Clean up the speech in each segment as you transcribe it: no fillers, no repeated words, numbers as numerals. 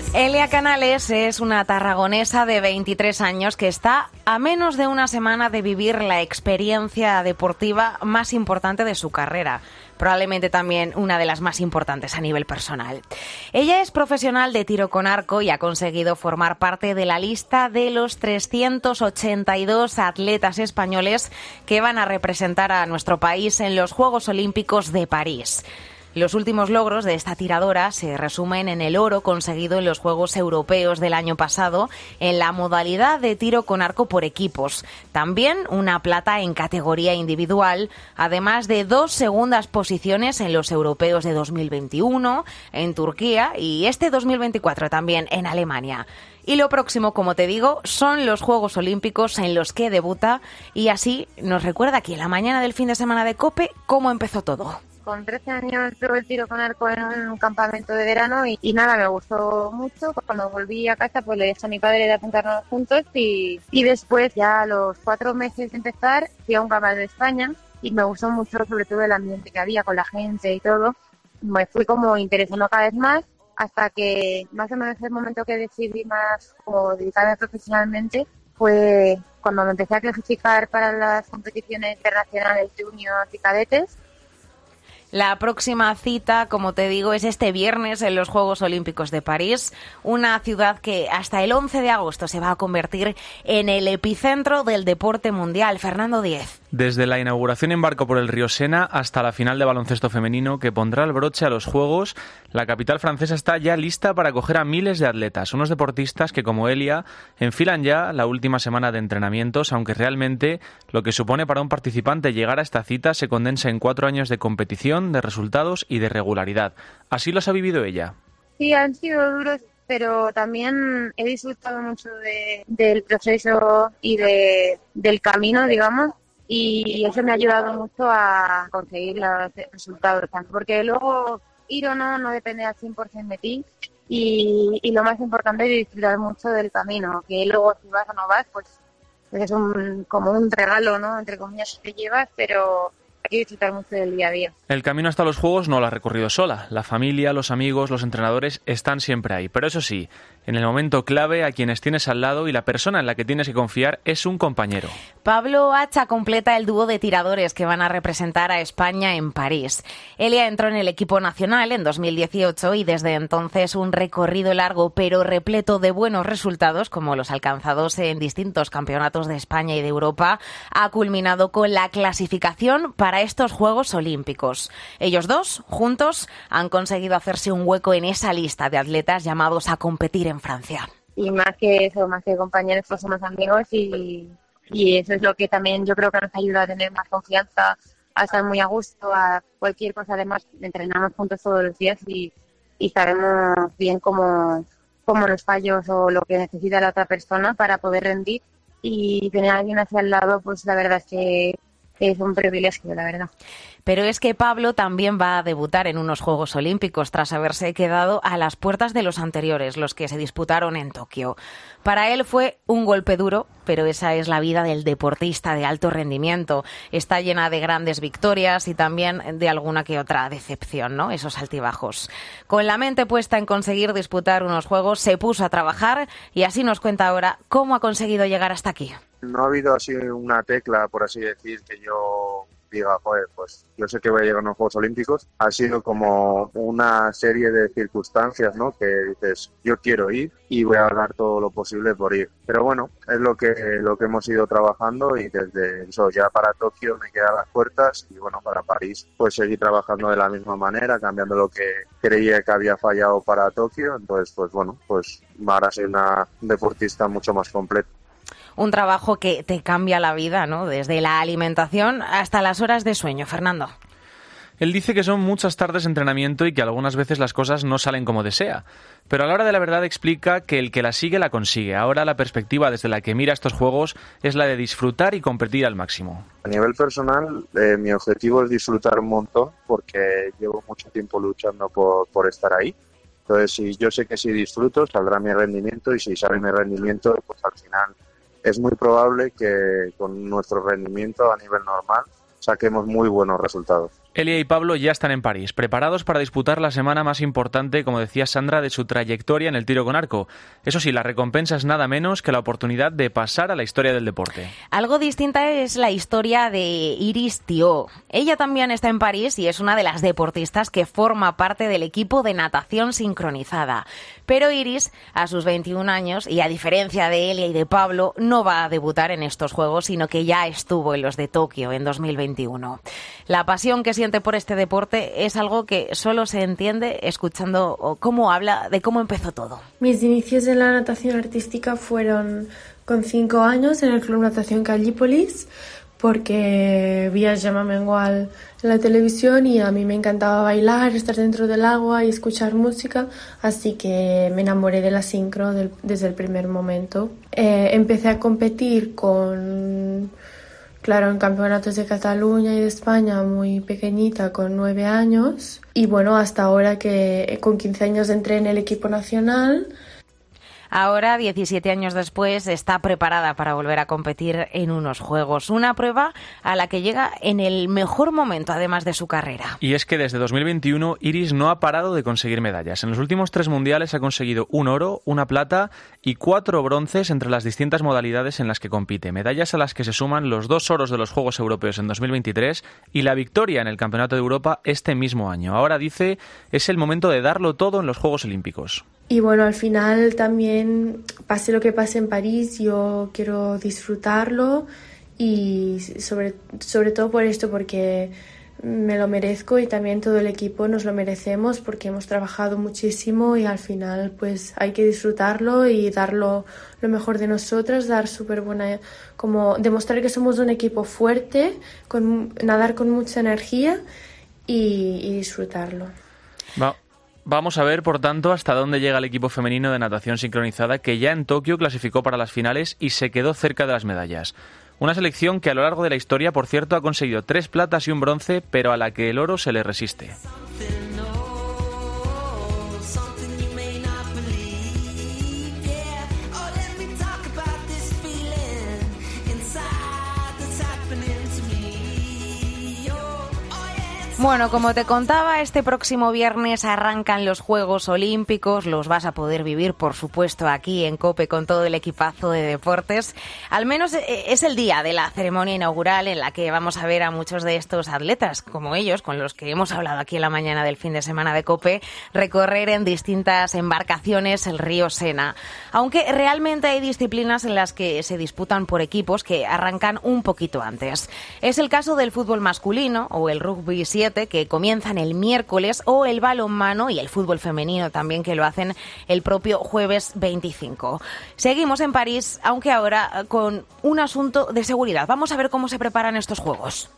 Elia Canales es una tarragonesa de 23 años que está a menos de una semana de vivir la experiencia deportiva más importante de su carrera. Probablemente también una de las más importantes a nivel personal. Ella es profesional de tiro con arco y ha conseguido formar parte de la lista de los 382 atletas españoles que van a representar a nuestro país en los Juegos Olímpicos de París. Los últimos logros de esta tiradora se resumen en el oro conseguido en los Juegos Europeos del año pasado en la modalidad de tiro con arco por equipos. También una plata en categoría individual, además de 2 segundas posiciones en los Europeos de 2021 en Turquía y este 2024 también en Alemania. Y lo próximo, como te digo, son los Juegos Olímpicos en los que debuta y así nos recuerda aquí en la mañana del fin de semana de COPE cómo empezó todo. Con 13 años probé el tiro con arco en un campamento de verano y nada, me gustó mucho. Cuando volví a casa pues le dije a mi padre de apuntarnos juntos y después ya a los 4 meses de empezar fui a un campamento de España y me gustó mucho sobre todo el ambiente que había con la gente y todo. Me fui como interesando cada vez más hasta que más o menos el momento que decidí más como dedicarme profesionalmente fue cuando me empecé a clasificar para las competiciones internacionales juniors y cadetes. La próxima cita, como te digo, es este viernes en los Juegos Olímpicos de París, una ciudad que hasta el 11 de agosto se va a convertir en el epicentro del deporte mundial. Fernando Díez. Desde la inauguración en barco por el río Sena hasta la final de baloncesto femenino que pondrá el broche a los Juegos, la capital francesa está ya lista para acoger a miles de atletas, unos deportistas que, como Elia, enfilan ya la última semana de entrenamientos, aunque realmente lo que supone para un participante llegar a esta cita se condensa en 4 años de competición, de resultados y de regularidad. Así los ha vivido ella. Sí, han sido duros, pero también he disfrutado mucho del proceso y del camino, digamos, y eso me ha ayudado mucho a conseguir los resultados, porque luego ir o no depende al 100% de ti y lo más importante es disfrutar mucho del camino, que luego si vas o no vas, pues es como un regalo, ¿no?, entre comillas, que te llevas, pero hay que disfrutar mucho del día a día. El camino hasta los Juegos no lo ha recorrido sola. La familia, los amigos, los entrenadores están siempre ahí. Pero eso sí, en el momento clave a quienes tienes al lado y la persona en la que tienes que confiar es un compañero. Pablo Hacha completa el dúo de tiradores que van a representar a España en París. Elia entró en el equipo nacional en 2018 y desde entonces un recorrido largo pero repleto de buenos resultados, como los alcanzados en distintos campeonatos de España y de Europa, ha culminado con la clasificación para estos Juegos Olímpicos. Ellos dos, juntos, han conseguido hacerse un hueco en esa lista de atletas llamados a competir en Francia. Y más que eso, más que compañeros, pues somos amigos y eso es lo que también yo creo que nos ayuda a tener más confianza, a estar muy a gusto, a cualquier cosa. Además, entrenamos juntos todos los días y sabemos bien cómo los fallos o lo que necesita la otra persona para poder rendir, y tener a alguien hacia el lado, pues la verdad es que es un privilegio, la verdad. Pero es que Pablo también va a debutar en unos Juegos Olímpicos tras haberse quedado a las puertas de los anteriores, los que se disputaron en Tokio. Para él fue un golpe duro, pero esa es la vida del deportista de alto rendimiento. Está llena de grandes victorias y también de alguna que otra decepción, ¿no? Esos altibajos. Con la mente puesta en conseguir disputar unos Juegos, se puso a trabajar y así nos cuenta ahora cómo ha conseguido llegar hasta aquí. No ha habido así una tecla, por así decir, que yo diga, joder, pues yo sé que voy a llegar a los Juegos Olímpicos. Ha sido como una serie de circunstancias, ¿no?, que dices, yo quiero ir y voy a dar todo lo posible por ir. Pero bueno, es lo que hemos ido trabajando, y desde eso ya para Tokio me quedan las puertas, y bueno, para París pues seguir trabajando de la misma manera, cambiando lo que creía que había fallado para Tokio. Entonces pues bueno, pues ahora soy una deportista mucho más completa. Un trabajo que te cambia la vida, ¿no? Desde la alimentación hasta las horas de sueño. Fernando. Él dice que son muchas tardes de entrenamiento y que algunas veces las cosas no salen como desea. Pero a la hora de la verdad explica que el que la sigue la consigue. Ahora la perspectiva desde la que mira estos juegos es la de disfrutar y competir al máximo. A nivel personal, mi objetivo es disfrutar un montón, porque llevo mucho tiempo luchando por estar ahí. Entonces, yo sé que si disfruto saldrá mi rendimiento, y si sale mi rendimiento, pues al final es muy probable que con nuestro rendimiento a nivel normal saquemos muy buenos resultados. Elia y Pablo ya están en París, preparados para disputar la semana más importante, como decía Sandra, de su trayectoria en el tiro con arco. Eso sí, la recompensa es nada menos que la oportunidad de pasar a la historia del deporte. Algo distinta es la historia de Iris Thiault. Ella también está en París y es una de las deportistas que forma parte del equipo de natación sincronizada. Pero Iris, a sus 21 años, y a diferencia de Elia y de Pablo, no va a debutar en estos Juegos, sino que ya estuvo en los de Tokio en 2021. La pasión que siente por este deporte es algo que solo se entiende escuchando cómo habla de cómo empezó todo. Mis inicios en la natación artística fueron con 5 años en el Club Natación Gallípolis, porque vi a Gemma Mengual en la televisión y a mí me encantaba bailar, estar dentro del agua y escuchar música, así que me enamoré de la sincro desde el primer momento. Empecé a competir en campeonatos de Cataluña y de España muy pequeñita, con 9 años, y bueno, hasta ahora que con 15 años entré en el equipo nacional. Ahora, 17 años después, está preparada para volver a competir en unos Juegos. Una prueba a la que llega en el mejor momento, además de su carrera. Y es que desde 2021 Iris no ha parado de conseguir medallas. En los últimos 3 mundiales ha conseguido 1 oro, 1 plata y 4 bronces entre las distintas modalidades en las que compite. Medallas a las que se suman los 2 oros de los Juegos Europeos en 2023 y la victoria en el Campeonato de Europa este mismo año. Ahora dice, es el momento de darlo todo en los Juegos Olímpicos. Y bueno, al final también, pase lo que pase en París, yo quiero disfrutarlo y sobre todo por esto, porque me lo merezco y también todo el equipo nos lo merecemos, porque hemos trabajado muchísimo y al final pues hay que disfrutarlo y dar lo mejor de nosotras, dar como demostrar que somos un equipo fuerte, nadar con mucha energía y disfrutarlo. Vamos a ver, por tanto, hasta dónde llega el equipo femenino de natación sincronizada, que ya en Tokio clasificó para las finales y se quedó cerca de las medallas. Una selección que a lo largo de la historia, por cierto, ha conseguido 3 platas y 1 bronce, pero a la que el oro se le resiste. Bueno, como te contaba, este próximo viernes arrancan los Juegos Olímpicos. Los vas a poder vivir, por supuesto, aquí en COPE con todo el equipazo de deportes. Al menos es el día de la ceremonia inaugural en la que vamos a ver a muchos de estos atletas, como ellos, con los que hemos hablado aquí en la mañana del fin de semana de COPE, recorrer en distintas embarcaciones el río Sena. Aunque realmente hay disciplinas en las que se disputan por equipos que arrancan un poquito antes. Es el caso del fútbol masculino o el rugby 7, que comienzan el miércoles, o el balonmano y el fútbol femenino también, que lo hacen el propio jueves 25. Seguimos en París, aunque ahora con un asunto de seguridad. Vamos a ver cómo se preparan estos Juegos.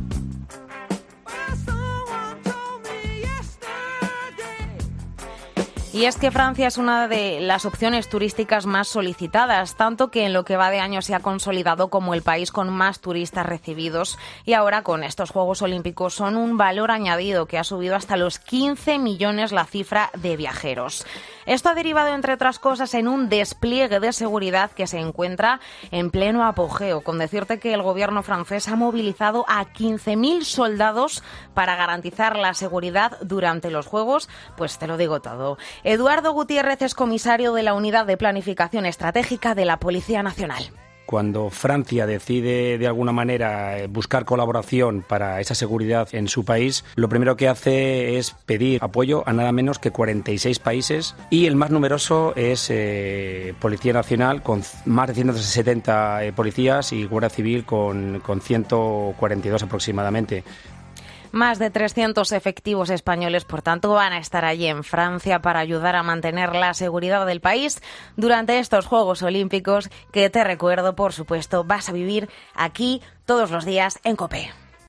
Y es que Francia es una de las opciones turísticas más solicitadas, tanto que en lo que va de año se ha consolidado como el país con más turistas recibidos, y ahora con estos Juegos Olímpicos son un valor añadido que ha subido hasta los 15 millones la cifra de viajeros. Esto ha derivado, entre otras cosas, en un despliegue de seguridad que se encuentra en pleno apogeo, con decirte que el gobierno francés ha movilizado a 15.000 soldados para garantizar la seguridad durante los Juegos. Pues te lo digo todo. Eduardo Gutiérrez es comisario de la Unidad de Planificación Estratégica de la Policía Nacional. Cuando Francia decide de alguna manera buscar colaboración para esa seguridad en su país, lo primero que hace es pedir apoyo a nada menos que 46 países, y el más numeroso es Policía Nacional, con más de 170 policías, y Guardia Civil con 142 aproximadamente. Más de 300 efectivos españoles, por tanto, van a estar allí en Francia para ayudar a mantener la seguridad del país durante estos Juegos Olímpicos, que te recuerdo, por supuesto, vas a vivir aquí todos los días en COPE.